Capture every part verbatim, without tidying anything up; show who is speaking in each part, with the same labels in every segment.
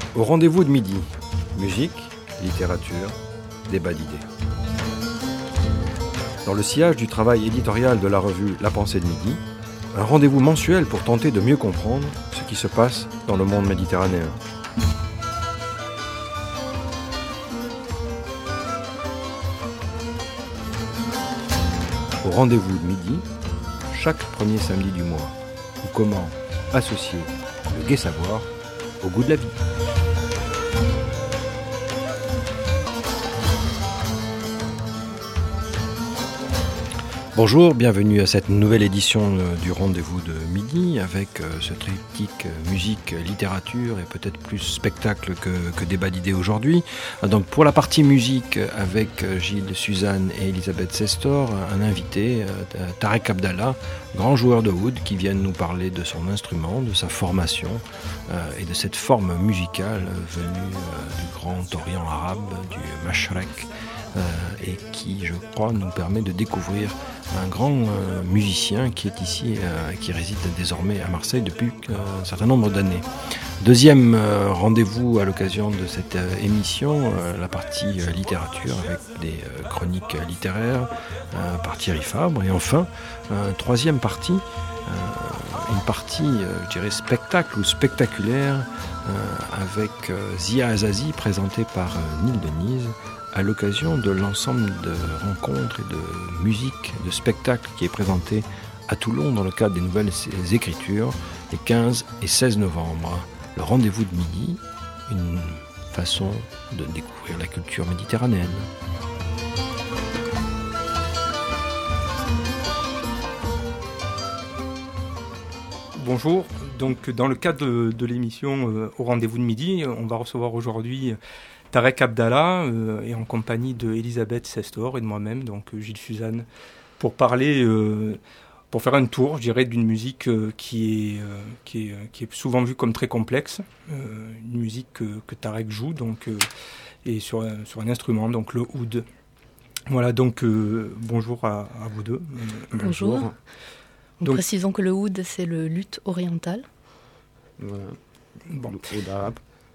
Speaker 1: Au rendez-vous de midi, musique, littérature, débat d'idées. Dans le sillage du travail éditorial de la revue La Pensée de Midi, un rendez-vous mensuel pour tenter de mieux comprendre ce qui se passe dans le monde méditerranéen. Au rendez-vous de midi, chaque premier samedi du mois, ou comment associer le gai savoir au goût de la vie. Bonjour, bienvenue à cette nouvelle édition du Rendez-vous de Midi avec ce triptyque musique, littérature et peut-être plus spectacle que, que débat d'idées aujourd'hui. Donc pour la partie musique avec Gilles Suzanne et Elisabeth Sestor, un invité, Tarek Abdallah, grand joueur de oud qui vient nous parler de son instrument, de sa formation et de cette forme musicale venue du Grand Orient arabe, du Mashrek. Euh, et qui, je crois, nous permet de découvrir un grand euh, musicien qui est ici, euh, qui réside désormais à Marseille depuis euh, un certain nombre d'années. Deuxième euh, rendez-vous à l'occasion de cette euh, émission, euh, la partie euh, littérature avec des euh, chroniques littéraires euh, par Thierry Fabre. Et enfin, euh, troisième partie, euh, une partie, euh, je dirais, spectacle ou spectaculaire euh, avec euh, Zia Azazi, présentée par euh, Nil Denise, à l'occasion de l'ensemble de rencontres et de musique, de spectacles qui est présenté à Toulon dans le cadre des Nouvelles Écritures les quinze et seize novembre. Le rendez-vous de midi, une façon de découvrir la culture méditerranéenne.
Speaker 2: Bonjour, donc dans le cadre de, de l'émission euh, Au rendez-vous de midi, on va recevoir aujourd'hui Tarek Abdallah euh, et en compagnie de Elisabeth Sestor et de moi-même, donc euh, Gilles Suzanne, pour parler, euh, pour faire un tour, je dirais, d'une musique euh, qui, est, euh, qui, est, qui est souvent vue comme très complexe, euh, une musique que, que Tarek joue, donc, euh, et sur, sur un instrument, donc le oud. Voilà, donc euh, bonjour à, à vous deux.
Speaker 3: Bonjour. bonjour. Donc, précisons que le oud, c'est le luth oriental.
Speaker 4: Voilà,
Speaker 2: bon.
Speaker 4: Le oud arabe.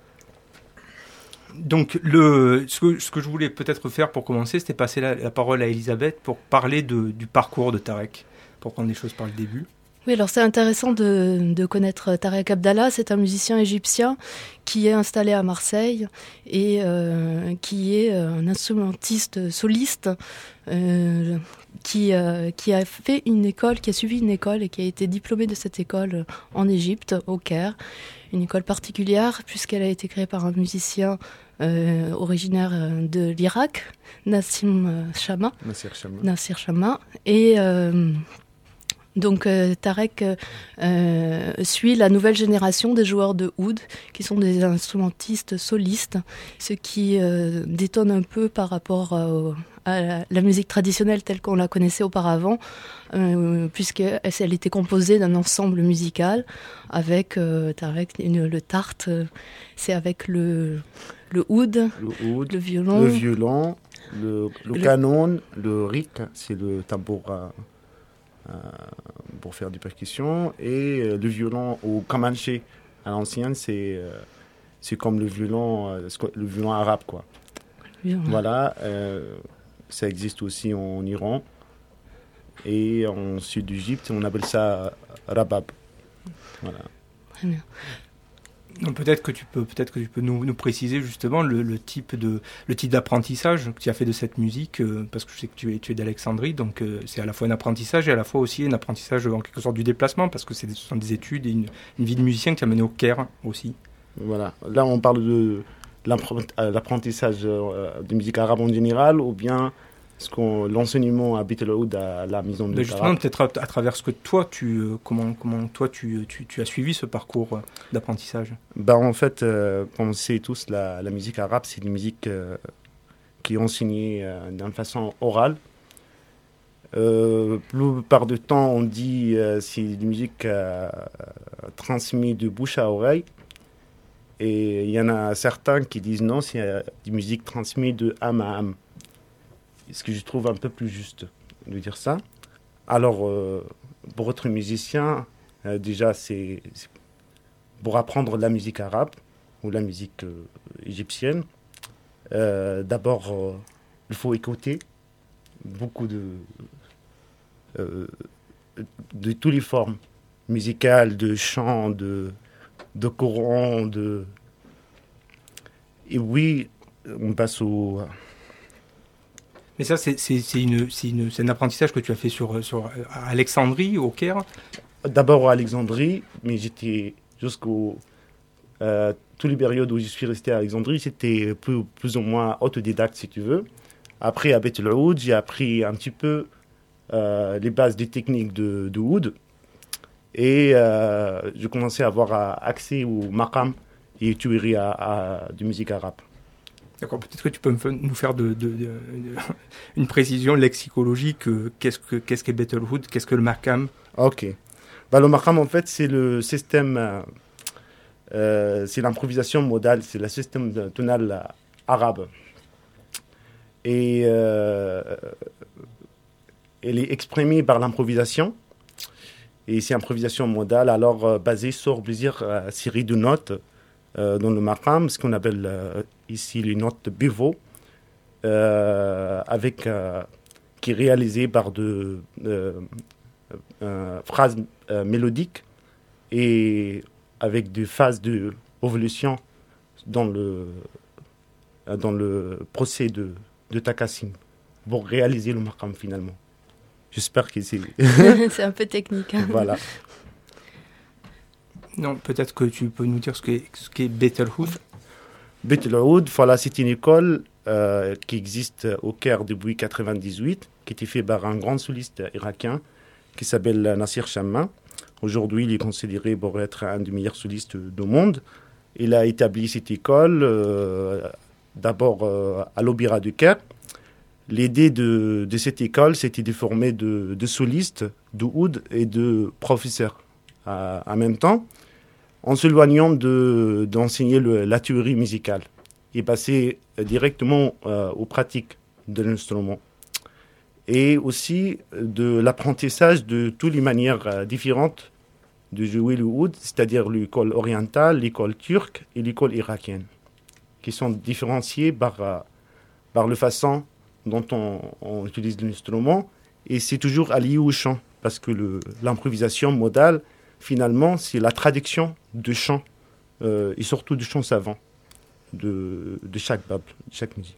Speaker 2: Donc, le, ce, que, ce que je voulais peut-être faire pour commencer, c'était passer la, la parole à Elisabeth pour parler de, du parcours de Tarek, pour prendre les choses par le début.
Speaker 3: Oui, alors c'est intéressant de, de connaître Tarek Abdallah. C'est un musicien égyptien qui est installé à Marseille et euh, qui est un instrumentiste soliste euh, qui, euh, qui a fait une école, qui a suivi une école et qui a été diplômé de cette école en Égypte, au Caire. Une école particulière puisqu'elle a été créée par un musicien euh, originaire de l'Irak, Nassim Chama.
Speaker 4: Nassir Chama.
Speaker 3: Nassir Chama. Et euh, donc euh, Tarek euh, suit la nouvelle génération des joueurs de oud, qui sont des instrumentistes solistes, ce qui euh, détonne un peu par rapport euh, à la, la musique traditionnelle telle qu'on la connaissait auparavant, euh, puisqu'elle elle était composée d'un ensemble musical avec euh, Tarek, une, le tarte, euh, c'est avec le, le oud,
Speaker 4: le, oud,
Speaker 3: le violon,
Speaker 4: le, violon, le, le, le canon, le rik, c'est le tambour euh, euh, pour faire des percussions, et euh, le violon au kamanche à l'ancienne, c'est, euh, c'est comme le violon, euh, le violon arabe, quoi.
Speaker 3: Violon.
Speaker 4: Voilà, euh, ça existe aussi en Iran et en sud d'Égypte, on appelle ça rabab. Voilà.
Speaker 3: Très bien.
Speaker 2: Donc peut-être que tu peux, peut-être que tu peux nous, nous préciser justement le, le type de, le type d'apprentissage que tu as fait de cette musique, euh, parce que je sais que tu es, tu es d'Alexandrie, donc euh, c'est à la fois un apprentissage et à la fois aussi un apprentissage en quelque sorte du déplacement, parce que c'est, ce sont des études et une, une vie de musicien que tu as menée au Caire aussi.
Speaker 4: Voilà. Là, on parle de l'apprentissage de musique arabe en général, ou bien ce qu'on, l'enseignement à Beit el-Oud à la maison de
Speaker 2: justement arabe. Peut-être à, à travers ce que toi tu comment comment toi tu, tu, tu as suivi ce parcours d'apprentissage.
Speaker 4: Ben en fait, euh, on sait tous la, la musique arabe, c'est une musique euh, qui est enseignée euh, d'une façon orale. Euh, la plupart du temps, on dit euh, c'est une musique euh, transmise de bouche à oreille. Et il y en a certains qui disent non, c'est euh, une musique transmise de âme à âme. Ce que je trouve un peu plus juste de dire ça. Alors, euh, pour être musicien, euh, déjà, c'est, c'est pour apprendre la musique arabe, ou la musique euh, égyptienne. Euh, d'abord, euh, il faut écouter beaucoup de, euh, de toutes les formes musicales, de chant, de, de courant, de... Et oui, on passe au...
Speaker 2: Mais ça, c'est, c'est, c'est, une, c'est, une, c'est un apprentissage que tu as fait sur, sur à Alexandrie, au Caire.
Speaker 4: D'abord à Alexandrie, mais j'étais jusqu'au... Euh, toutes les périodes où je suis resté à Alexandrie, c'était plus, plus ou moins autodidacte, si tu veux. Après, à Beit el-Oud, j'ai appris un petit peu euh, les bases des techniques de, de oud. Et euh, je commençais à avoir accès au maqam et tuerie à, à, de musique arabe.
Speaker 2: D'accord, peut-être que tu peux nous faire de, de, de, de, une précision lexicologique. Euh, qu'est-ce, que, qu'est-ce qu'est Beit el-Oud, qu'est-ce que le maqam?
Speaker 4: Ok. Bah, le maqam, en fait, c'est le système... Euh, Euh, c'est l'improvisation modale, c'est le système tonal euh, arabe. Et euh, elle est exprimée par l'improvisation. Et c'est improvisation modale, alors euh, basée sur plusieurs euh, séries de notes euh, dans le maqam, ce qu'on appelle euh, ici les notes pivot, euh, avec, euh, qui est réalisée par de euh, euh, phrases euh, mélodiques et avec des phases d'évolution dans le, dans le procès de, de Takassim pour réaliser le maqam finalement. J'espère que c'est...
Speaker 3: c'est un peu technique. Hein.
Speaker 4: Voilà.
Speaker 2: Non, peut-être que tu peux nous dire ce qu'est, ce qu'est Beit el-Oud.
Speaker 4: Beit el-Oud, voilà, c'est une école euh, qui existe au Caire depuis mille neuf cent quatre-vingt-dix-huit, qui a été faite par un grand soliste irakien qui s'appelle Nassir Chamma. Aujourd'hui, il est considéré pour être un des meilleurs solistes du monde. Il a établi cette école euh, d'abord euh, à l'Opéra du Caire. L'idée de, de cette école, c'était de former de, de solistes, de oud et de professeurs euh, en même temps, en s'éloignant de, d'enseigner le, la théorie musicale et passer directement euh, aux pratiques de l'instrument. Et aussi de l'apprentissage de toutes les manières euh, différentes de jouer le oud, c'est-à-dire l'école orientale, l'école turque et l'école irakienne, qui sont différenciées par, euh, par la façon dont on, on utilise l'instrument, et c'est toujours allié au chant, parce que le, l'improvisation modale, finalement, c'est la traduction de chant, euh, et surtout du chant savant, de, de chaque bab, de chaque musique.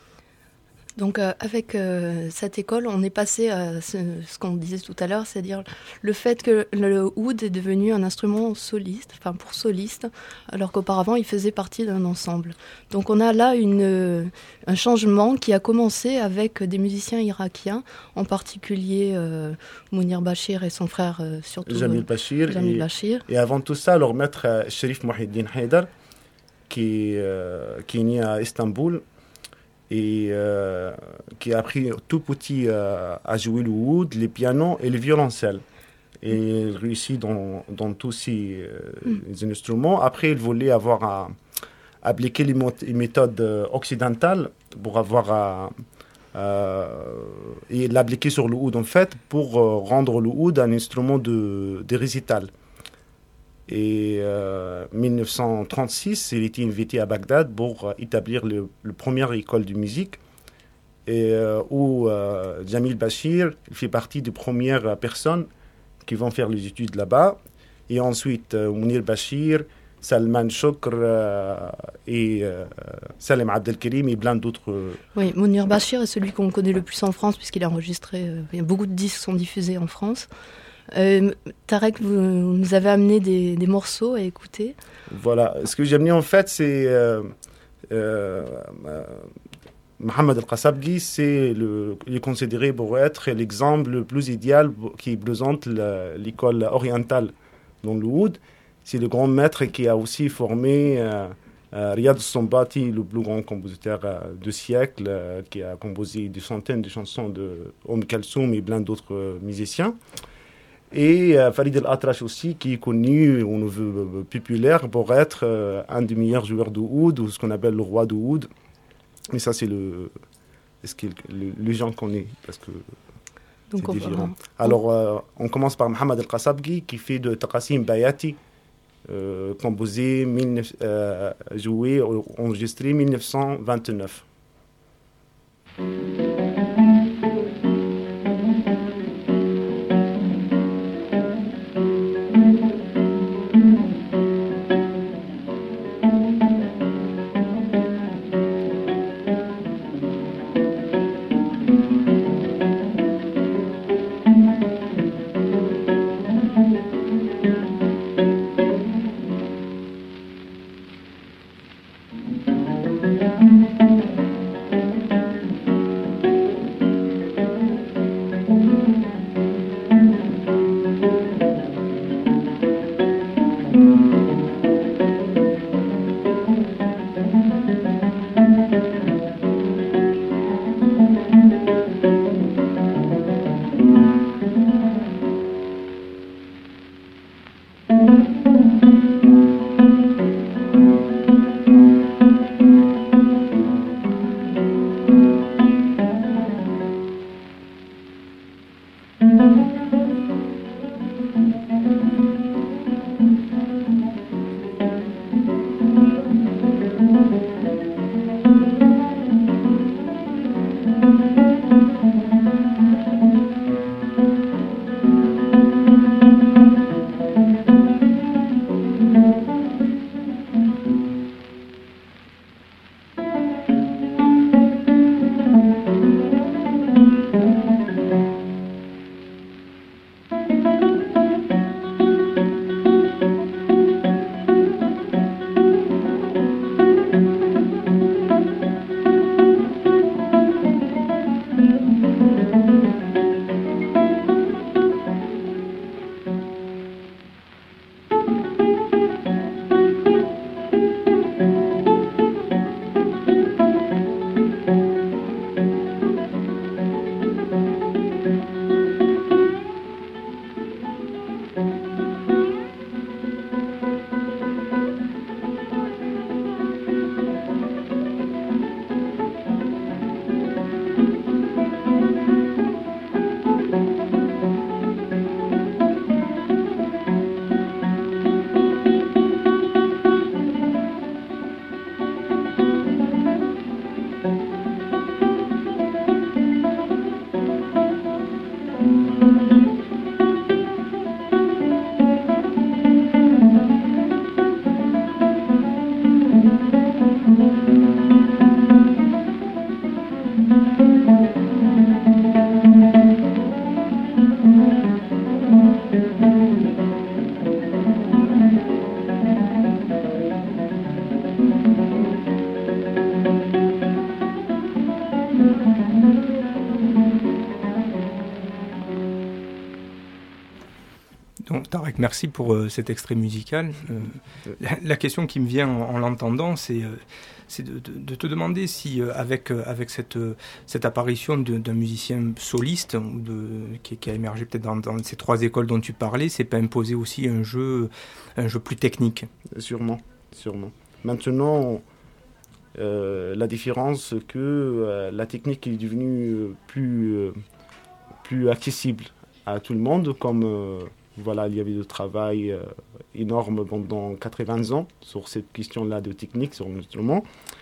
Speaker 3: Donc euh, avec euh, cette école, on est passé à ce, ce qu'on disait tout à l'heure, c'est-à-dire le fait que le oud est devenu un instrument soliste, enfin pour soliste, alors qu'auparavant il faisait partie d'un ensemble. Donc on a là une, un changement qui a commencé avec des musiciens irakiens, en particulier euh, Mounir Bachir et son frère euh, surtout
Speaker 4: Jamil Bachir.
Speaker 3: Jamil
Speaker 4: et,
Speaker 3: Bachir.
Speaker 4: Et avant tout ça, leur maître euh, Sherif Mouhiddin Haïdar, qui, euh, qui est né à Istanbul, et euh, qui a appris tout petit euh, à jouer le oud, les pianos et le violoncelle. Et il réussit dans, dans tous ces euh, mm. instruments. Après, il voulait avoir à, à appliquer les, mot- les méthodes occidentales pour avoir à, à, et l'appliquer sur le oud en fait pour euh, rendre le oud un instrument de, de récital. Et en euh, dix-neuf cent trente-six, il était invité à Bagdad pour établir le, le première école de musique, et, euh, où euh, Jamil Bachir fait partie des premières personnes qui vont faire les études là-bas. Et ensuite, euh, Mounir Bachir, Salman Chokr euh, et euh, Salem Abdelkerim et plein d'autres. Euh,
Speaker 3: oui, Mounir Bachir est celui qu'on connaît le plus en France, puisqu'il a enregistré. Euh, il y a beaucoup de disques qui sont diffusés en France. Euh, Tarek, vous, vous nous avez amené des, des morceaux à écouter.
Speaker 4: Voilà, ce que j'ai amené en fait, c'est euh, euh, Mohamed El-Qassabghi, c'est le, il est considéré pour être l'exemple le plus idéal qui présente la, l'école orientale dans le oud. C'est le grand maître qui a aussi formé euh, euh, Riyad Sombati, le plus grand compositeur euh, du siècle, euh, qui a composé des centaines de chansons de Om Kalsoum et plein d'autres euh, musiciens. Et euh, Farid El-Atrash aussi, qui est connu au niveau euh, populaire pour être euh, un des meilleurs joueurs de oud, ou ce qu'on appelle le roi de oud. Mais ça, c'est le, ce que le, les gens connaissent, parce que donc c'est différent. Va... Alors, euh, on commence par Mohamed El-Qassabghi, qui fait de Taqasim Bayati euh, composé, mille, euh, joué, enregistré mille neuf cent vingt-neuf.
Speaker 2: Donc Tarek, merci pour euh, cet extrait musical. Euh, la, la question qui me vient en, en l'entendant, c'est, euh, c'est de, de, de te demander si, euh, avec, euh, avec cette, euh, cette apparition de, d'un musicien soliste ou de, qui, qui a émergé peut-être dans, dans ces trois écoles dont tu parlais, c'est pas imposé aussi un jeu, un jeu plus technique?
Speaker 4: Sûrement, sûrement. Maintenant, euh, la différence, c'est que euh, la technique est devenue plus, euh, plus accessible à tout le monde, comme... Euh, Voilà, il y avait du travail euh, énorme pendant quatre-vingts ans sur cette question-là de technique, sur l'instrument.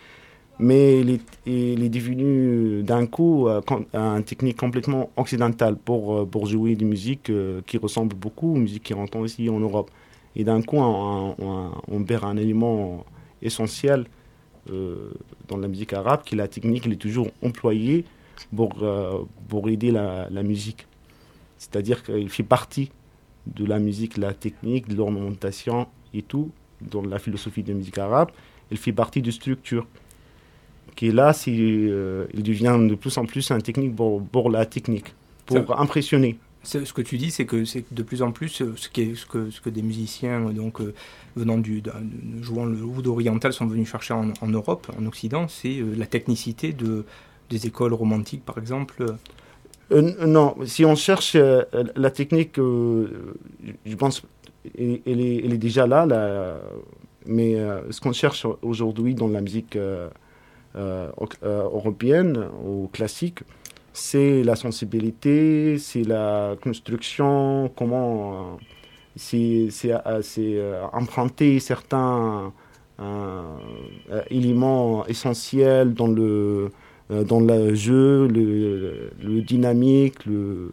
Speaker 4: Mais il est, il est devenu d'un coup euh, un technique complètement occidental pour, pour jouer des musiques euh, qui ressemblent beaucoup aux musiques qu'on entend ici en Europe. Et d'un coup, on, on, on perd un élément essentiel euh, dans la musique arabe, qui est la technique, elle est toujours employée pour, euh, pour aider la, la musique. C'est-à-dire qu'il fait partie de la musique, la technique, de l'ornementation et tout, dans la philosophie de la musique arabe, elle fait partie de structure. Qui est là, c'est, euh, il devient de plus en plus un technique pour, pour la technique, pour ça, impressionner.
Speaker 2: Ce que tu dis, c'est que c'est de plus en plus ce, qui est, ce, que, ce que des musiciens donc, euh, venant du, de, de, jouant le oud oriental sont venus chercher en, en Europe, en Occident, c'est euh, la technicité de, des écoles romantiques, par exemple.
Speaker 4: Euh, non, si on cherche euh, la technique, euh, je pense elle, elle, est, elle est déjà là, là mais euh, ce qu'on cherche aujourd'hui dans la musique euh, euh, euh, européenne ou classique, c'est la sensibilité, c'est la construction, comment c'est, c'est, c'est emprunter certains euh, éléments essentiels dans le, dans le jeu, le, le dynamique, le,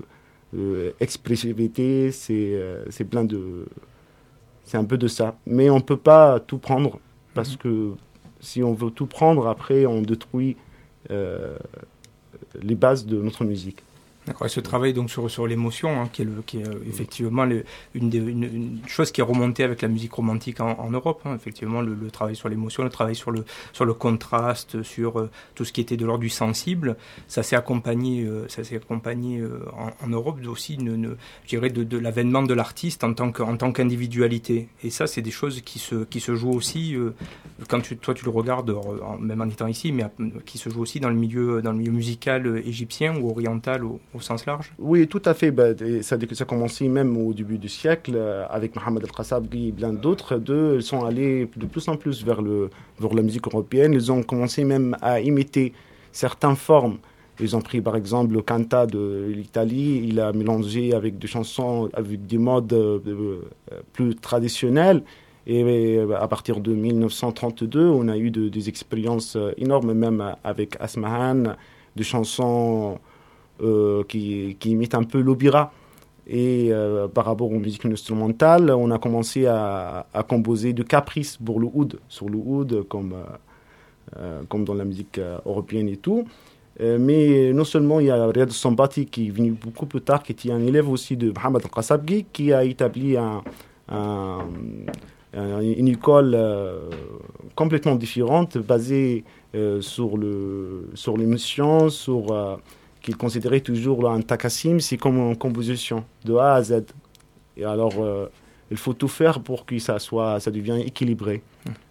Speaker 4: le expressivité, c'est, c'est plein de... C'est un peu de ça. Mais on ne peut pas tout prendre, parce que si on veut tout prendre, après, on détruit euh, les bases de notre musique.
Speaker 2: D'accord. Et ce travail donc sur, sur l'émotion, hein, qui est, le, qui est euh, effectivement le, une, des, une, une chose qui est remontée avec la musique romantique en, en Europe. Hein, effectivement, le, le travail sur l'émotion, le travail sur le, sur le contraste, sur euh, tout ce qui était de l'ordre du sensible, ça s'est accompagné, euh, ça s'est accompagné euh, en, en Europe aussi, une, une, je dirais, de, de l'avènement de l'artiste en tant que, en tant qu'individualité. Et ça, c'est des choses qui se, qui se jouent aussi, euh, quand tu, toi tu le regardes, euh, même en étant ici, mais euh, qui se jouent aussi dans le milieu, dans le milieu musical euh, égyptien ou oriental au, au sens large.
Speaker 4: Oui, tout à fait. Bah, ça, ça a commencé même au début du siècle euh, avec Mohamed El-Qassabghi et plein d'autres. Deux, ils sont allés de plus en plus vers, le, vers la musique européenne. Ils ont commencé même à imiter certaines formes. Ils ont pris par exemple le canta de l'Italie. Il a mélangé avec des chansons, avec des modes euh, plus traditionnels. Et à partir de dix-neuf cent trente-deux, on a eu de, des expériences énormes, même avec Asmahan, des chansons Euh, qui, qui imite un peu l'opéra. Et euh, par rapport aux musiques instrumentales, on a commencé à, à composer de caprices pour le oud, sur le oud, comme, euh, comme dans la musique euh, européenne et tout. Euh, mais non seulement il y a Riyad Sambati qui est venu beaucoup plus tard, qui était un élève aussi de Mohamed El-Qassabghi, qui a établi un, un, un, une école euh, complètement différente, basée euh, sur, le, sur l'émotion, sur... Euh, qu'il considérait toujours un takassim, c'est comme une composition de A à Z. Et alors, euh, il faut tout faire pour que ça soit, ça devienne équilibré.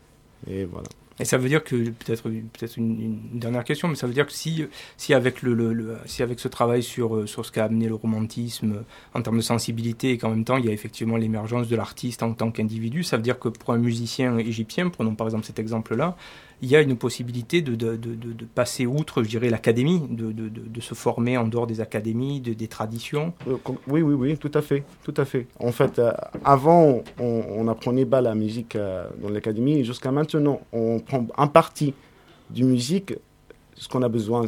Speaker 4: Et voilà.
Speaker 2: Et ça veut dire que, peut-être, peut-être une, une dernière question, mais ça veut dire que si, si, avec, le, le, le, si avec ce travail sur, sur ce qu'a amené le romantisme en termes de sensibilité, et qu'en même temps il y a effectivement l'émergence de l'artiste en tant qu'individu, ça veut dire que pour un musicien égyptien, prenons par exemple cet exemple-là, il y a une possibilité de, de, de, de, de passer outre, je dirais, l'académie, de, de, de, de se former en dehors des académies, de, des traditions.
Speaker 4: Euh, oui, oui, oui, tout à fait, tout à fait. En fait, euh, avant, on, on apprenait pas la musique euh, dans l'académie, et jusqu'à maintenant, on prend un parti du musique, ce qu'on a besoin,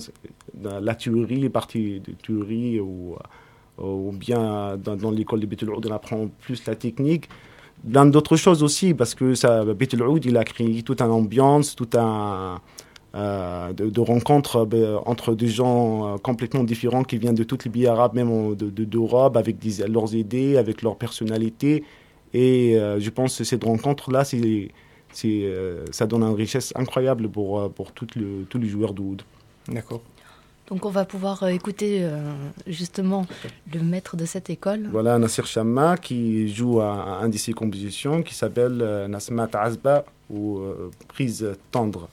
Speaker 4: la théorie, les parties de théorie, ou, ou bien dans, dans l'école de Beit el-Oud, on apprend plus la technique. Plein d'autres choses aussi, parce que ça, Beit el-Oud, il a créé toute une ambiance, toute un, euh, de, de rencontres euh, entre des gens euh, complètement différents qui viennent de toutes les pays arabes, même de, de, d'Europe, avec des, leurs idées, avec leur personnalité. Et euh, je pense que cette rencontre-là, c'est, c'est, euh, ça donne une richesse incroyable pour, pour tout le, tous les joueurs d'oud.
Speaker 2: D'accord.
Speaker 3: Donc on va pouvoir écouter euh, justement le maître de cette école.
Speaker 4: Voilà, Nasser Chamma qui joue à un de ses compositions qui s'appelle euh, Nasmat Azba ou euh, Prise tendre.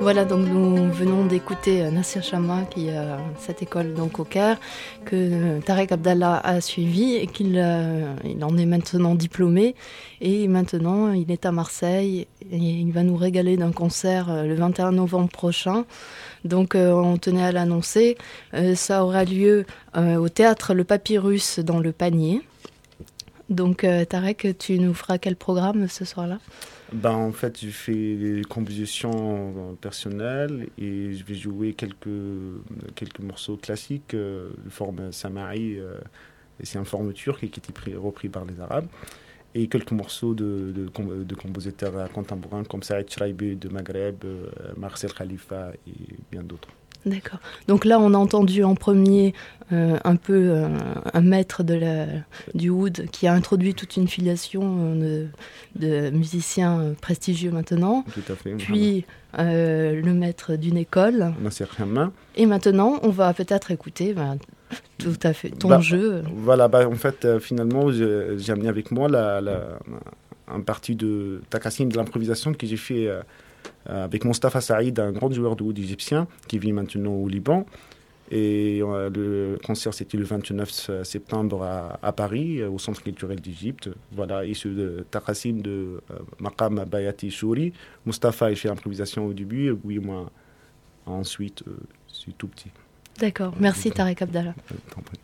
Speaker 3: Voilà, donc nous venons d'écouter Nassir Chama, qui a cette école donc au Caire, que Tarek Abdallah a suivi et qu'il euh, il en est maintenant diplômé. Et maintenant, il est à Marseille et il va nous régaler d'un concert euh, le vingt et un novembre prochain. Donc euh, on tenait à l'annoncer. Euh, ça aura lieu euh, au théâtre Le Papyrus dans le Panier. Donc euh, Tarek, tu nous feras quel programme ce soir-là ?
Speaker 4: Ben, en fait, je fais des compositions personnelles et je vais jouer quelques, quelques morceaux classiques euh, de forme Sama'i, euh, et c'est une forme turque et qui était pris, repris par les Arabes, et quelques morceaux de, de, de compositeurs contemporains comme Saïd Chraïbi de Maghreb, euh, Marcel Khalifa et bien d'autres.
Speaker 3: D'accord. Donc là, on a entendu en premier euh, un peu euh, un maître de la, du oud qui a introduit toute une filiation de, de musiciens prestigieux maintenant.
Speaker 4: Tout à fait.
Speaker 3: Puis euh, le maître d'une école.
Speaker 4: Nassir Chama.
Speaker 3: Et maintenant, on va peut-être écouter ben, tout à fait ton
Speaker 4: bah,
Speaker 3: jeu.
Speaker 4: Voilà, bah, en fait, euh, finalement, j'ai, j'ai amené avec moi la, la, un parti de Takassim, de l'improvisation que j'ai fait... Euh, avec Mostafa Saïd, un grand joueur de oud égyptien qui vit maintenant au Liban. Et euh, le concert, c'était le vingt-neuf septembre à, à Paris, au Centre culturel d'Égypte. Voilà, issu de Takassim de euh, Maqam Bayati Chouri. Mostafa, il fait l'improvisation au début, et oui, moi, ensuite, euh, c'est tout petit.
Speaker 3: D'accord, merci Tarek Abdallah.
Speaker 4: T'en prie.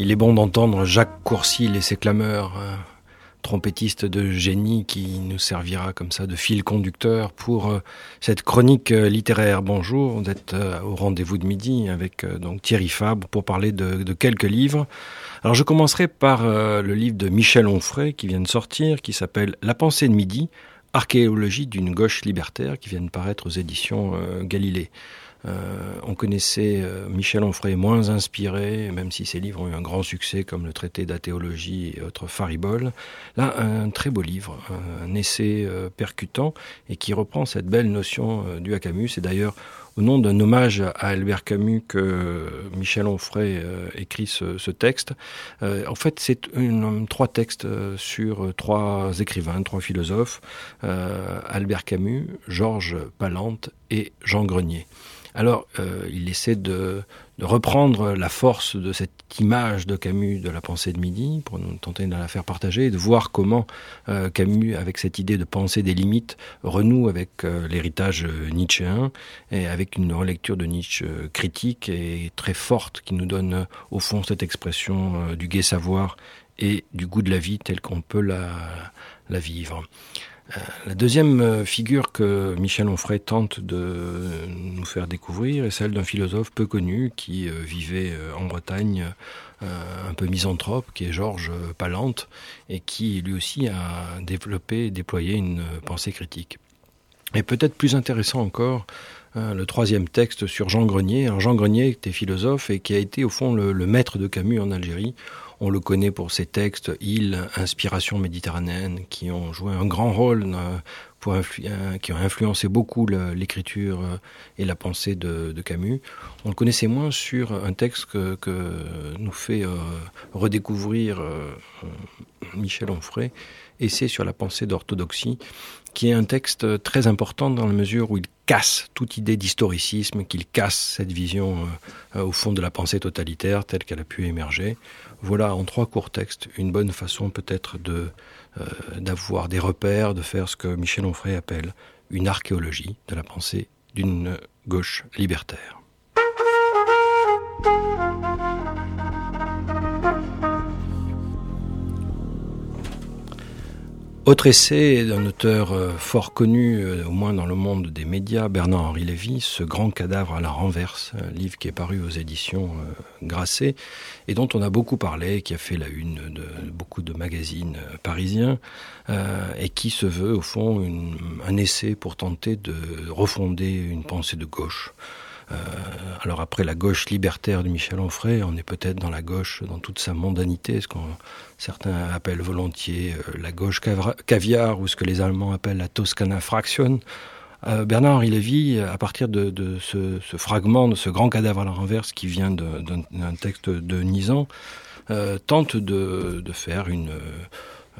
Speaker 1: il est bon d'entendre Jacques Courcil et ses clameurs, un trompettiste de génie qui nous servira comme ça de fil conducteur pour euh, cette chronique euh, littéraire. Bonjour, vous êtes euh, au rendez-vous de midi avec euh, donc Thierry Fabre pour parler de, de quelques livres. Alors je commencerai par euh, le livre de Michel Onfray qui vient de sortir, qui s'appelle La pensée de midi, archéologie d'une gauche libertaire, qui vient de paraître aux éditions euh, Galilée. Euh, on connaissait euh, Michel Onfray moins inspiré, même si ses livres ont eu un grand succès comme le traité d'athéologie et autres fariboles. Là, un très beau livre, un essai euh, percutant et qui reprend cette belle notion euh, due à Camus. C'est d'ailleurs au nom d'un hommage à Albert Camus que Michel Onfray euh, écrit ce, ce texte. Euh, en fait, c'est une, trois textes euh, sur trois écrivains, trois philosophes, euh, Albert Camus, Georges Palante et Jean Grenier. Alors, euh, il essaie de, de reprendre la force de cette image de Camus de la pensée de midi, pour nous tenter de la faire partager, et de voir comment euh, Camus, avec cette idée de penser des limites, renoue avec euh, l'héritage nietzschéen, et avec une relecture de Nietzsche euh, critique et très forte, qui nous donne, euh, au fond, cette expression euh, du gai savoir et du goût de la vie tel qu'on peut la, la vivre. La deuxième figure que Michel Onfray tente de nous faire découvrir est celle d'un philosophe peu connu qui vivait en Bretagne, un peu misanthrope, qui est Georges Palante, et qui lui aussi a développé et déployé une pensée critique. Et peut-être plus intéressant encore, le troisième texte sur Jean Grenier. Alors Jean Grenier était philosophe et qui a été au fond le, le maître de Camus en Algérie. On le connaît pour ses textes « Île »,« Inspiration méditerranéenne » qui ont joué un grand rôle, pour influ- qui ont influencé beaucoup l'écriture et la pensée de, de Camus. On le connaissait moins sur un texte que, que nous fait euh, redécouvrir euh, Michel Onfray, Essai sur la pensée d'orthodoxie, qui est un texte très important dans la mesure où il casse toute idée d'historicisme, qu'il casse cette vision euh, au fond de la pensée totalitaire telle qu'elle a pu émerger. Voilà, en trois courts textes, une bonne façon peut-être de, euh, d'avoir des repères, de faire ce que Michel Onfray appelle une archéologie de la pensée d'une gauche libertaire. Autre essai d'un auteur fort connu, au moins dans le monde des médias, Bernard-Henri Lévy, Ce grand cadavre à la renverse, un livre qui est paru aux éditions Grasset et dont on a beaucoup parlé, qui a fait la une de beaucoup de magazines parisiens euh, et qui se veut au fond une, un essai pour tenter de refonder une pensée de gauche. Euh, alors après la gauche libertaire de Michel Onfray, on est peut-être dans la gauche dans toute sa mondanité, ce qu'on certains appellent volontiers euh, la gauche cavra- caviar ou ce que les Allemands appellent la Toskana Fraktion. Euh, Bernard-Henri Lévy, à partir de, de ce, ce fragment, de ce grand cadavre à la renverse qui vient de, d'un, d'un texte de Nizan, euh, tente de, de faire une... Euh,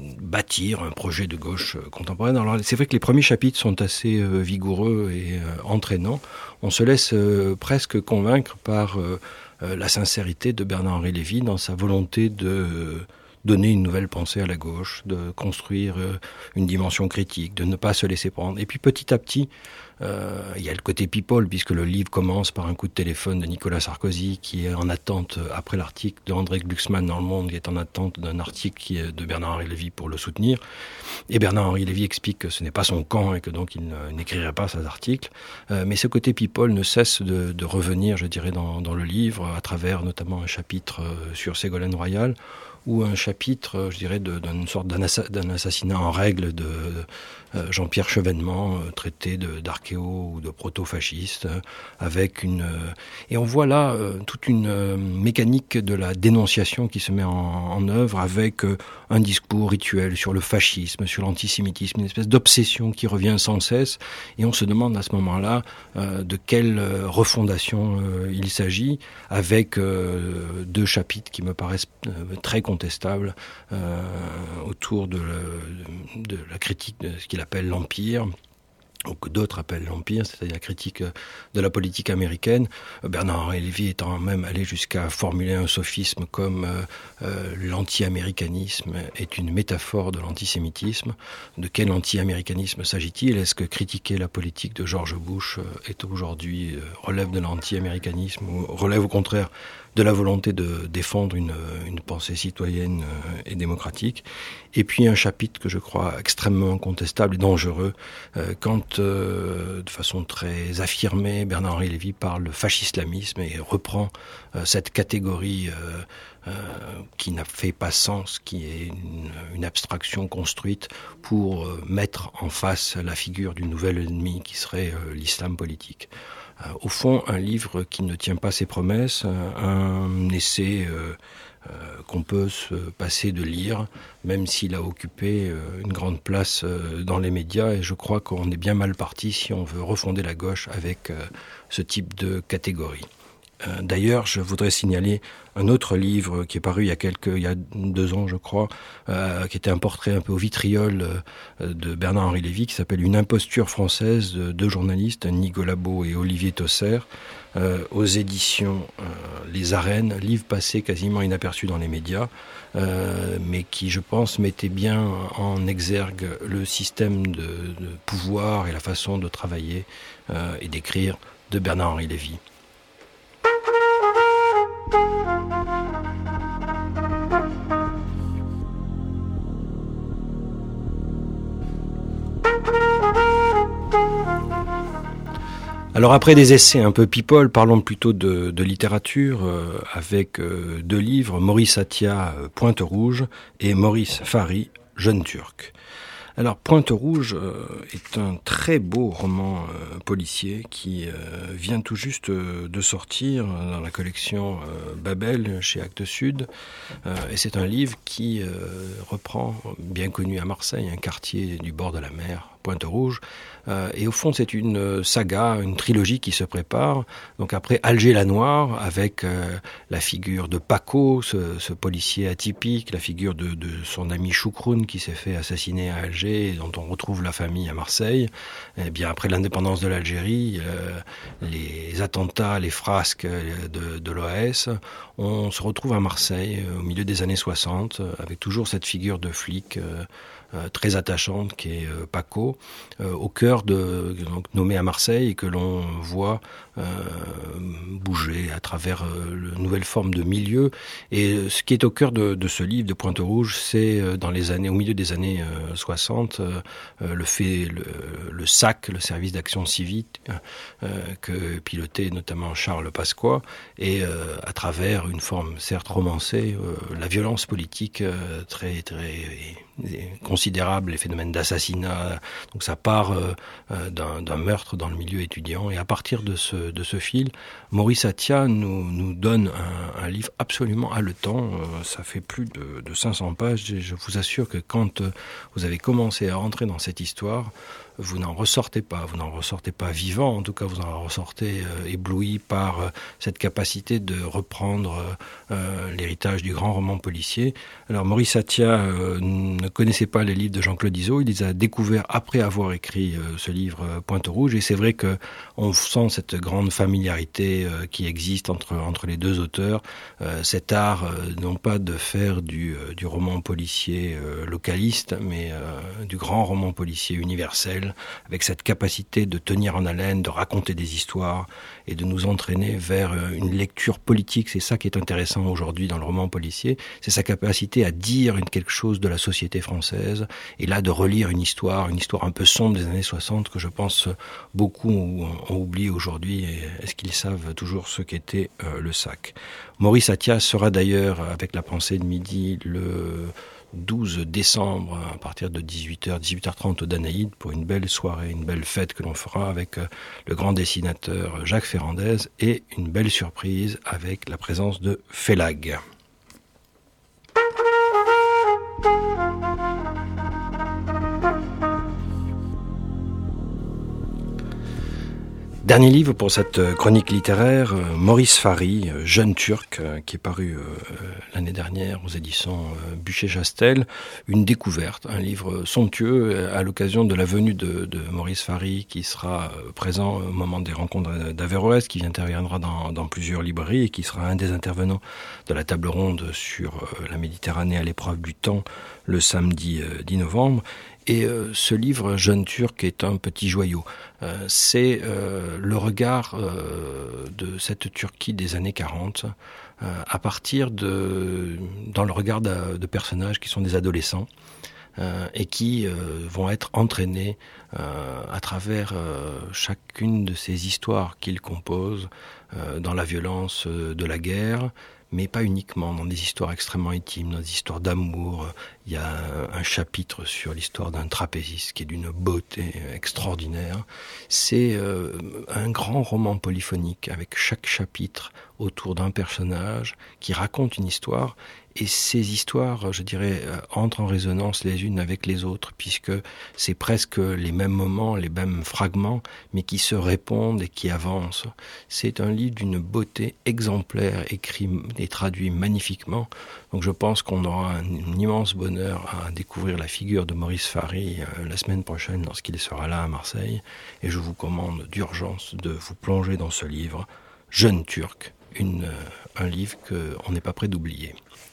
Speaker 1: bâtir un projet de gauche euh, contemporaine. Alors c'est vrai que les premiers chapitres sont assez euh, vigoureux et euh, entraînants. On se laisse euh, presque convaincre par euh, euh, la sincérité de Bernard-Henri Lévy dans sa volonté de euh, donner une nouvelle pensée à la gauche, de construire euh, une dimension critique, de ne pas se laisser prendre. Et puis petit à petit, euh, il y a le côté people, puisque le livre commence par un coup de téléphone de Nicolas Sarkozy, qui est en attente, après l'article de André Glucksmann dans Le Monde, qui est en attente d'un article qui est de Bernard-Henri Lévy pour le soutenir. Et Bernard-Henri Lévy explique que ce n'est pas son camp et que donc il n'écrirait pas ces articles. Euh, mais ce côté people ne cesse de, de revenir, je dirais, dans, dans le livre, à travers notamment un chapitre sur Ségolène Royal, ou un chapitre, je dirais, de, d'une sorte d'un, assa- d'un assassinat en règle de euh, Jean-Pierre Chevènement, euh, traité de, d'archéo ou de proto-fasciste, euh, avec une... Euh, et on voit là euh, toute une euh, mécanique de la dénonciation qui se met en, en œuvre, avec euh, un discours rituel sur le fascisme, sur l'antisémitisme, une espèce d'obsession qui revient sans cesse, et on se demande à ce moment-là euh, de quelle euh, refondation euh, il s'agit, avec euh, deux chapitres qui me paraissent euh, très contestables euh, autour de, le, de la critique de ce qu'il appelle l'Empire, ou que d'autres appellent l'Empire, c'est-à-dire la critique de la politique américaine. Bernard-Henri Lévy étant même allé jusqu'à formuler un sophisme comme euh, euh, l'anti-américanisme est une métaphore de l'antisémitisme. De quel anti-américanisme s'agit-il ? Est-ce que critiquer la politique de George Bush est aujourd'hui euh, relève de l'anti-américanisme ou relève au contraire de la volonté de défendre une, une pensée citoyenne et démocratique. Et puis un chapitre que je crois extrêmement contestable et dangereux, euh, quand euh, de façon très affirmée, Bernard-Henri Lévy parle de fascisme-islamisme et reprend euh, cette catégorie euh, euh, qui n'a fait pas sens, qui est une, une abstraction construite pour euh, mettre en face la figure du nouvel ennemi qui serait euh, l'islam politique. Euh, au fond, un livre qui ne tient pas ses promesses, un essai euh, euh, qu'on peut se passer de lire, même s'il a occupé euh, une grande place euh, dans les médias, et je crois qu'on est bien mal parti si on veut refonder la gauche avec euh, ce type de catégorie. Euh, d'ailleurs, je voudrais signaler un autre livre qui est paru il y a quelques, il y a deux ans, je crois, euh, qui était un portrait un peu au vitriol euh, de Bernard-Henri Lévy, qui s'appelle Une imposture française de deux journalistes, Nigo Labo et Olivier Tosser, euh, aux éditions euh, Les Arènes, livre passé quasiment inaperçu dans les médias, euh, mais qui, je pense, mettait bien en exergue le système de, de pouvoir et la façon de travailler euh, et d'écrire de Bernard-Henri Lévy. Alors après des essais un peu people, parlons plutôt de, de littérature euh, avec euh, deux livres, Maurice Attia, Pointe Rouge, et Maurice Fary, Jeune Turc. Alors Pointe Rouge euh, est un très beau roman euh, policier qui euh, vient tout juste euh, de sortir dans la collection euh, Babel chez Actes Sud, euh, et c'est un livre qui euh, reprend, bien connu à Marseille, un quartier du bord de la mer, Pointe Rouge. Euh, et au fond, c'est une saga, une trilogie qui se prépare. Donc après Alger-la-Noire, avec euh, la figure de Paco, ce, ce policier atypique, la figure de, de son ami Choukroun qui s'est fait assassiner à Alger et dont on retrouve la famille à Marseille. Et bien après l'indépendance de l'Algérie, euh, les attentats, les frasques de, de l'O A S, on se retrouve à Marseille au milieu des années soixante, avec toujours cette figure de flic euh, Euh, très attachante qui est euh, Paco, euh, au cœur de, donc, nommé à Marseille, et que l'on voit euh, bouger à travers euh, une nouvelle forme de milieu. Et ce qui est au cœur de, de ce livre de Pointe Rouge, c'est euh, dans les années, au milieu des années euh, soixante, euh, le fait, le, le S A C, le service d'action civique, euh, que pilotait notamment Charles Pasqua, et euh, à travers une forme certes romancée, euh, la violence politique euh, très très considérable, les phénomènes d'assassinat. Donc ça part euh, d'un, d'un meurtre dans le milieu étudiant, et à partir de ce, de ce fil, Maurice Attia nous, nous donne un, un livre absolument haletant. Euh, ça fait plus de, de cinq cents pages, et je vous assure que quand euh, vous avez commencé à rentrer dans cette histoire, vous n'en ressortez pas, vous n'en ressortez pas vivant, en tout cas vous en ressortez euh, ébloui par euh, cette capacité de reprendre euh, l'héritage du grand roman policier. Alors Maurice Attia euh, ne connaissait pas les livres de Jean-Claude Izzo, il les a découverts après avoir écrit euh, ce livre euh, Pointe Rouge, et c'est vrai que on sent cette grande familiarité euh, qui existe entre entre les deux auteurs, euh, cet art euh, non pas de faire du euh, du roman policier euh, localiste, mais euh, du grand roman policier universel, avec cette capacité de tenir en haleine, de raconter des histoires et de nous entraîner vers une lecture politique. C'est ça qui est intéressant aujourd'hui dans le roman policier, c'est sa capacité à dire une, quelque chose de la société française, et là de relire une histoire, une histoire un peu sombre des années soixante que je pense beaucoup ont, ont oublié aujourd'hui. Et est-ce qu'ils savent toujours ce qu'était euh, le S A C? Maurice Attia sera d'ailleurs, avec la pensée de midi, le douze décembre à partir de dix-huit heures, dix-huit heures trente au Danaïde, pour une belle soirée, une belle fête que l'on fera avec le grand dessinateur Jacques Ferrandez, et une belle surprise avec la présence de Félag. Dernier livre pour cette chronique littéraire, Maurice Fary, Jeune Turc, qui est paru l'année dernière aux éditions Buchet-Chastel. Une découverte, un livre somptueux à l'occasion de la venue de, de Maurice Fary, qui sera présent au moment des rencontres d'Averroès, qui interviendra dans, dans plusieurs librairies et qui sera un des intervenants de la table ronde sur la Méditerranée à l'épreuve du temps le samedi dix novembre. Et euh, ce livre, Jeune Turc, est un petit joyau. Euh, c'est euh, le regard euh, de cette Turquie des années quarante, euh, à partir de, dans le regard de, de personnages qui sont des adolescents, euh, et qui euh, vont être entraînés euh, à travers euh, chacune de ces histoires qu'ils composent, euh, dans la violence de la guerre, mais pas uniquement, dans des histoires extrêmement intimes, dans des histoires d'amour. Il y a un chapitre sur l'histoire d'un trapéziste qui est d'une beauté extraordinaire. C'est euh, un grand roman polyphonique avec chaque chapitre autour d'un personnage qui raconte une histoire. Et ces histoires, je dirais, entrent en résonance les unes avec les autres, puisque c'est presque les mêmes moments, les mêmes fragments, mais qui se répondent et qui avancent. C'est un livre d'une beauté exemplaire, écrit et traduit magnifiquement. Donc je pense qu'on aura un, un immense bonheur à découvrir la figure de Maurice Fary euh, la semaine prochaine lorsqu'il sera là à Marseille. Et je vous commande d'urgence de vous plonger dans ce livre, Jeune Turc, une, euh, un livre qu'on n'est pas prêt d'oublier.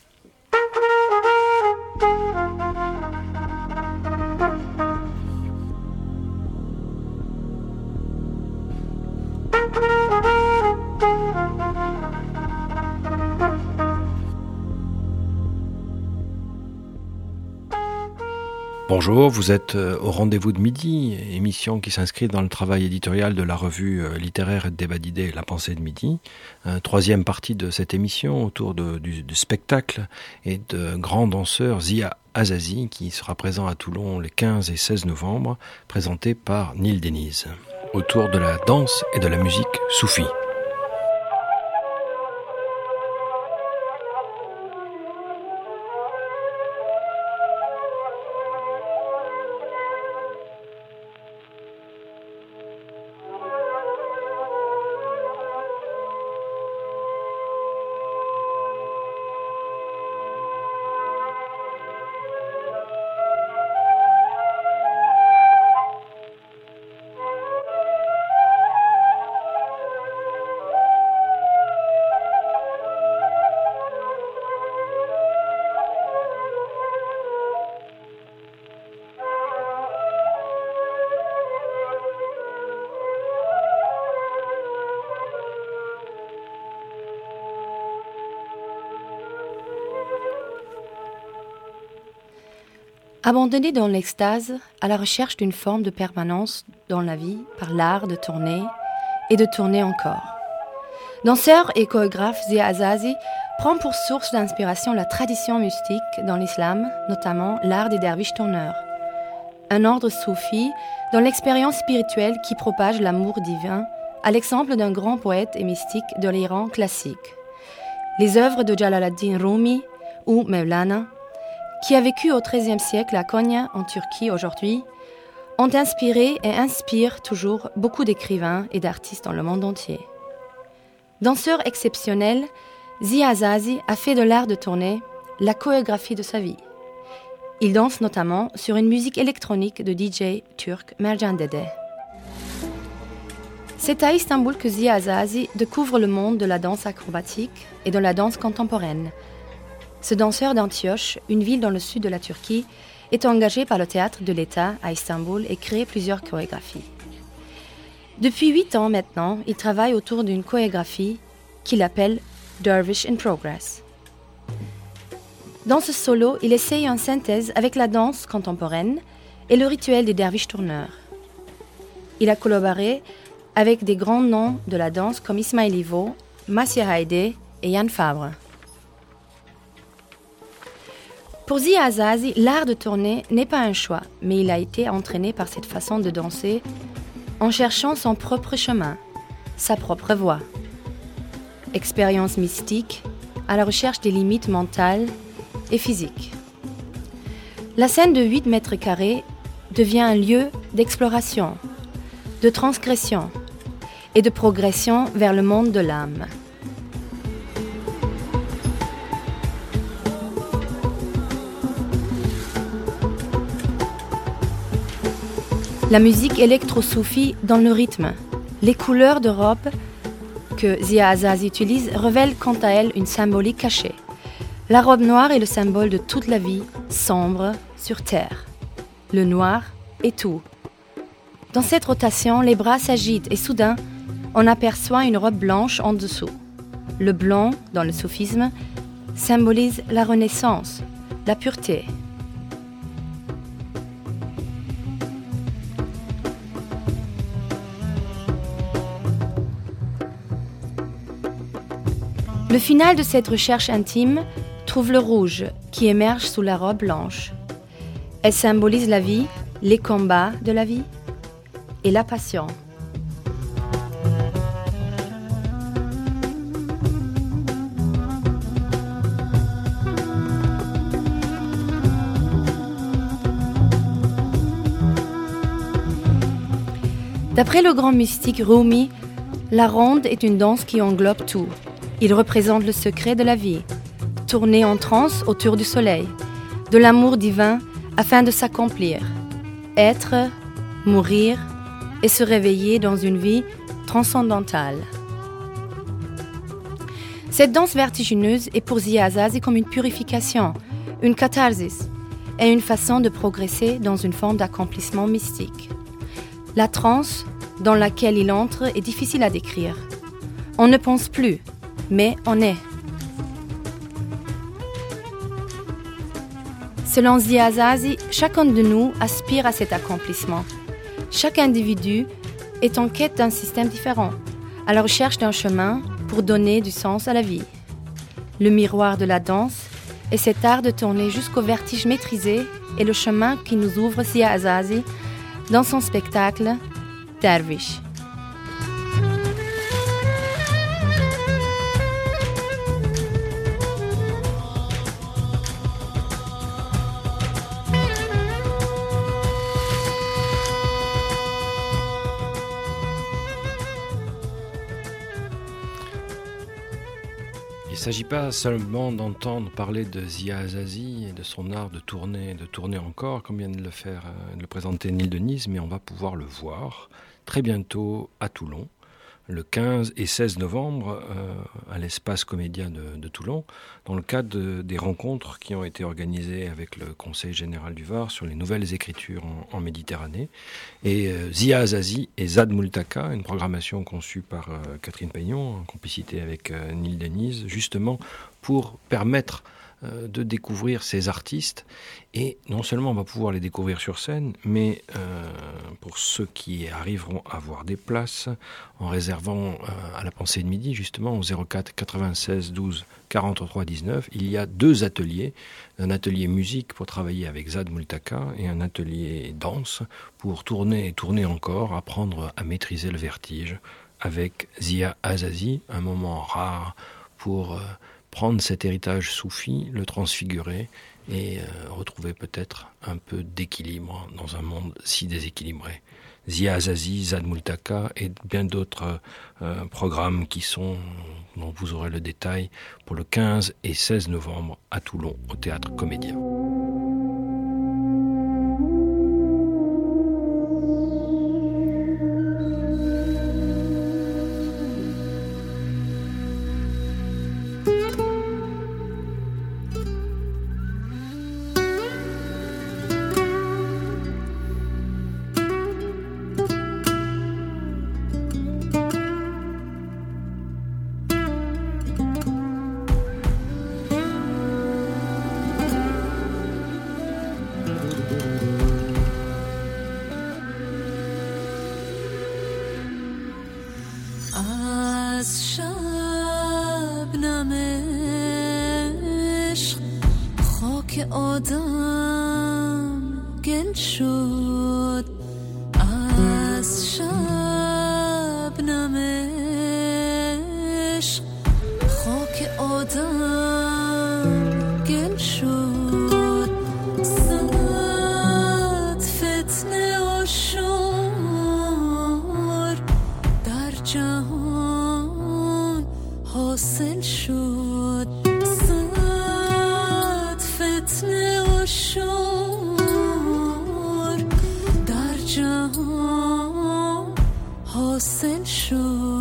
Speaker 1: Bonjour, vous êtes au Rendez-vous de Midi, émission qui s'inscrit dans le travail éditorial de la revue littéraire et de débat d'idées La Pensée de Midi. Euh, troisième partie de cette émission autour de, du, du spectacle et de grands danseurs Zia Azazi qui sera présent à Toulon les quinze et seize novembre, présenté par Neil Denise, autour de la danse et de la musique soufie.
Speaker 5: Abandonné dans l'extase, à la recherche d'une forme de permanence dans la vie par l'art de tourner et de tourner encore. Danseur et chorégraphe Zia Azazi prend pour source d'inspiration la tradition mystique dans l'islam, notamment l'art des derviches tourneurs. Un ordre soufi dans l'expérience spirituelle qui propage l'amour divin, à l'exemple d'un grand poète et mystique de l'Iran classique. Les œuvres de Jalal-ad-Din Rumi ou Mevlana, qui a vécu au treizième siècle à Konya, en Turquie aujourd'hui, ont inspiré et inspirent toujours beaucoup d'écrivains et d'artistes dans le monde entier. Danseur exceptionnel, Zia Azazi a fait de l'art de tourner la chorégraphie de sa vie. Il danse notamment sur une musique électronique de D J turc Mercan Dede. C'est à Istanbul que Zia Azazi découvre le monde de la danse acrobatique et de la danse contemporaine. Ce danseur d'Antioche, une ville dans le sud de la Turquie, est engagé par le théâtre de l'État à Istanbul et crée plusieurs chorégraphies. Depuis huit ans maintenant, il travaille autour d'une chorégraphie qu'il appelle Dervish in Progress. Dans ce solo, il essaye une synthèse avec la danse contemporaine et le rituel des derviches tourneurs. Il a collaboré avec des grands noms de la danse comme Ismail Ivo, Masih Haide et Yann Fabre. Pour Zia Azazi, l'art de tourner n'est pas un choix, mais il a été entraîné par cette façon de danser en cherchant son propre chemin, sa propre voie. Expérience mystique à la recherche des limites mentales et physiques. La scène de huit mètres carrés devient un lieu d'exploration, de transgression et de progression vers le monde de l'âme. La musique électro-soufie dans le rythme, les couleurs de robe que Zia Azazi utilise révèlent quant à elles une symbolique cachée. La robe noire est le symbole de toute la vie sombre sur terre. le noir et tout. Dans cette rotation, les bras s'agitent et soudain, on aperçoit une robe blanche en dessous. Le blanc, dans le soufisme, symbolise la renaissance, la pureté. Le final de cette recherche intime trouve le rouge qui émerge sous la robe blanche. Elle symbolise la vie, les combats de la vie et la passion. D'après le grand mystique Rumi, la ronde est une danse qui englobe tout. Il représente le secret de la vie, tourner en transe autour du soleil, de l'amour divin afin de s'accomplir, être, mourir et se réveiller dans une vie transcendantale. Cette danse vertigineuse est pour Zia Azazi comme une purification, une catharsis et une façon de progresser dans une forme d'accomplissement mystique. La transe dans laquelle il entre est difficile à décrire. On ne pense plus, mais on est. Selon Zia Azazi, chacun de nous aspire à cet accomplissement. Chaque individu est en quête d'un système différent, à la recherche d'un chemin pour donner du sens à la vie. Le miroir de la danse est cet art de tourner jusqu'au vertige maîtrisé et le chemin qui nous ouvre Zia Azazi dans son spectacle Dervish.
Speaker 1: Il ne s'agit pas seulement d'entendre parler de Zia Azazi et de son art de tourner, de tourner encore, comme vient de le faire, de le présenter Neil Denise, mais on va pouvoir le voir très bientôt à Toulon, le quinze et seize novembre, euh, à l'Espace Comédia de, de Toulon, dans le cadre de, des rencontres qui ont été organisées avec le Conseil général du Var sur les nouvelles écritures en, en Méditerranée. Et euh, Zia Azazi et Zad Multaka, une programmation conçue par euh, Catherine Paignon, en complicité avec euh, Neil Denise, justement pour permettre euh, de découvrir ces artistes. Et non seulement on va pouvoir les découvrir sur scène, mais euh, pour ceux qui arriveront à avoir des places, en réservant euh, à la Pensée de Midi, justement, au zéro quatre quatre-vingt-seize douze quarante-trois dix-neuf, il y a deux ateliers. Un atelier musique pour travailler avec Zad Multaka et un atelier danse pour tourner et tourner encore, apprendre à maîtriser le vertige avec Zia Azazi, un moment rare pour euh, prendre cet héritage soufi, le transfigurer et euh, retrouver peut-être un peu d'équilibre dans un monde si déséquilibré. Zia Azazi, Zad Multaka et bien d'autres euh, programmes qui sont, dont vous aurez le détail, pour le quinze et seize novembre à Toulon, au Théâtre Comédia.
Speaker 6: حاصل شد